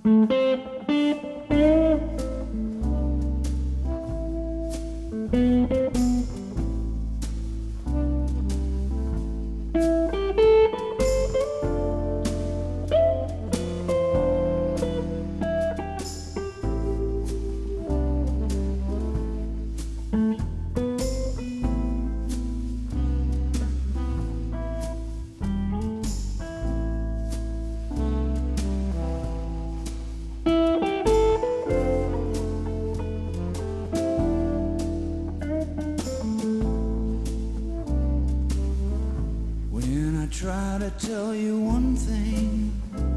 Try to tell you one thing,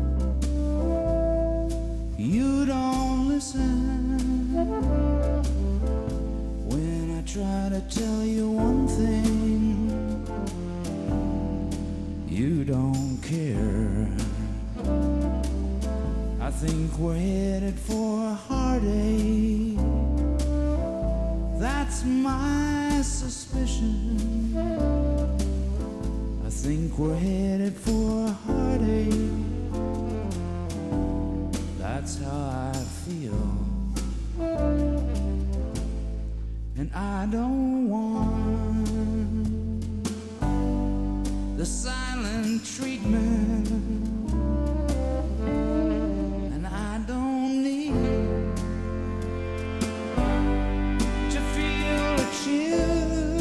you don't listen. When I try to tell you one thing, you don't care. I think we're headed for a heartache. That's my suspicion. I think we're headed for a heartache. That's how I feel. And I don't want the silent treatment. And I don't need to feel a chill.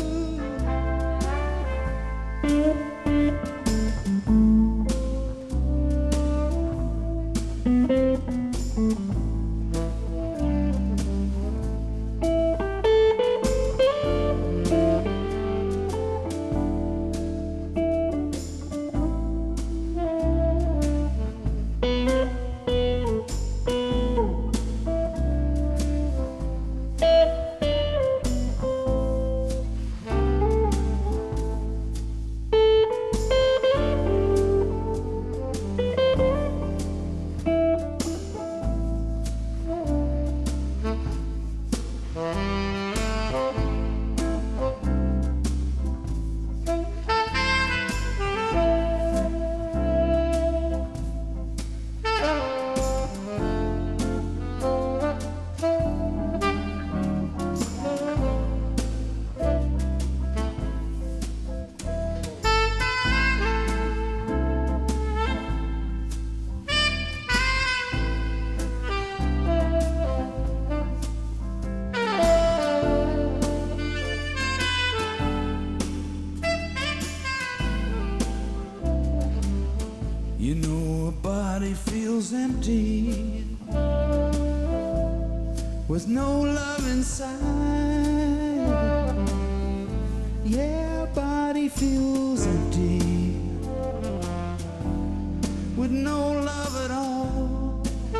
You know a body feels empty with no love inside. Yeah, a body feels empty with no love at all.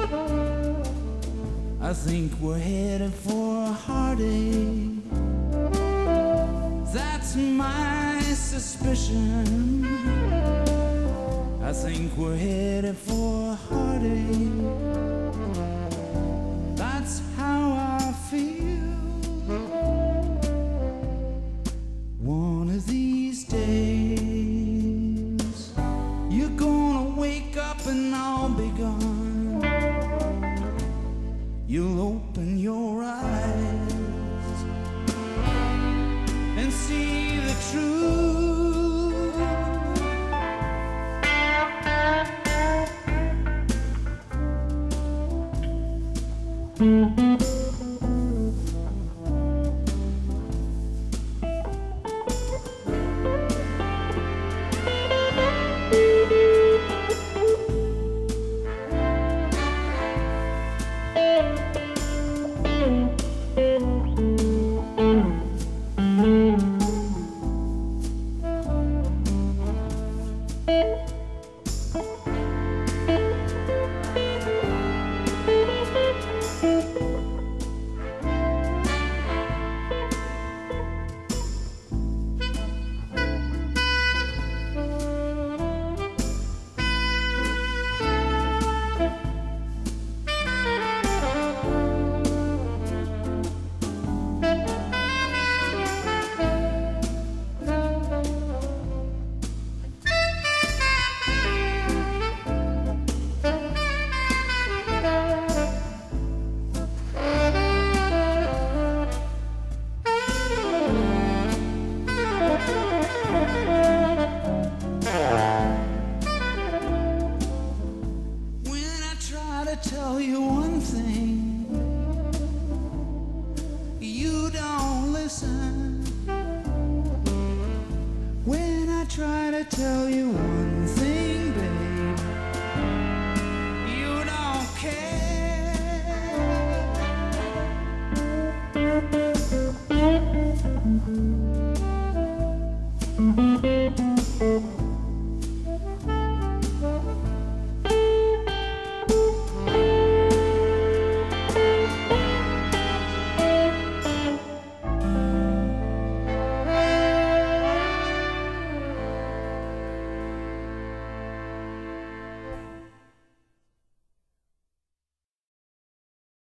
I think we're headed for a heartache. That's my suspicion. I think we're headed for a heartache. That's how I feel. One of these days, you're gonna wake up and I'll be gone. You'll open your eyes and see the truth. tell you one thing, you don't listen. When I try to tell you one